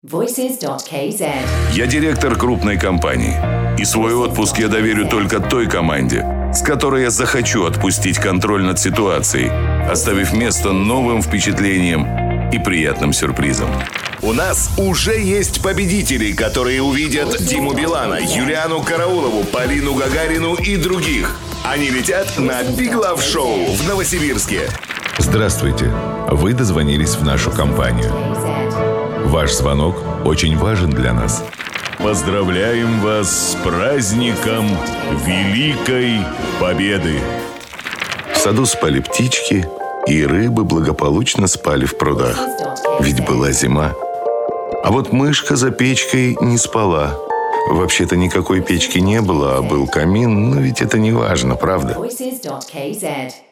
Voices.kz. Я директор крупной компании. И свой отпуск я доверю только той команде, с которой я захочу отпустить контроль над ситуацией, оставив место новым впечатлениям и приятным сюрпризам. У нас уже есть победители, которые увидят Диму Билана, Юлиану Караулову, Полину Гагарину и других. Они летят на Big Love Show в Новосибирске. Здравствуйте. Вы дозвонились в нашу компанию. Ваш звонок очень важен для нас. Поздравляем вас с праздником Великой Победы! В саду спали птички, и рыбы благополучно спали в прудах. Ведь была зима. А вот мышка за печкой не спала. Вообще-то никакой печки не было, а был камин, но ведь это не важно, правда? Voices.kz.